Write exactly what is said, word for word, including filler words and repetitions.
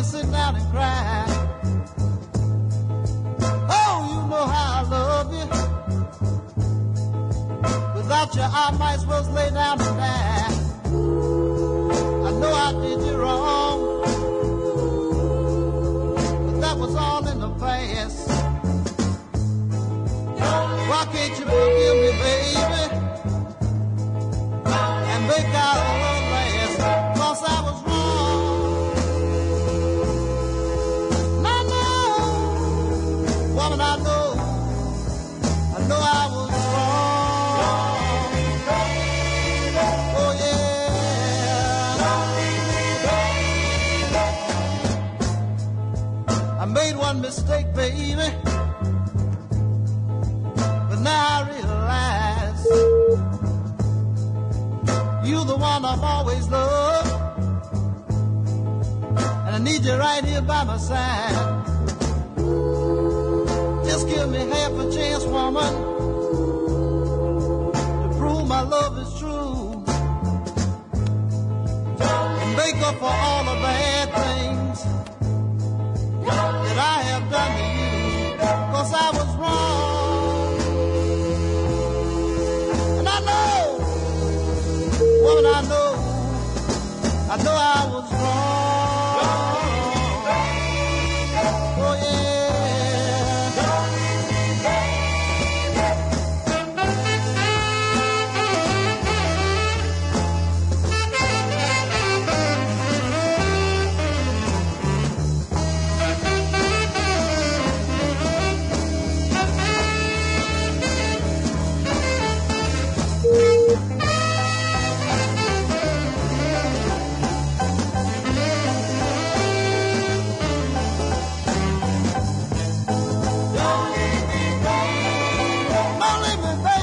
sit down and cry. Oh, you know how I love you. Without you, I might as well lay down and die. I know I did you wrong, but that was all in the past. Why can't you forgive me, baby, and make our love last? 'Cause I was wrong. And I know, woman, I know, I know I was wrong. Oh yeah, I made one mistake, baby. Now I realize you're the one I've always loved, and I need you right here by my side. Just give me half a chance, woman, to prove my love is true, and make up for all the bad things that I have done to you, 'cause I was wrong. Woman, I know, I know I was wrong. Oh yeah. Don't leave me, baby.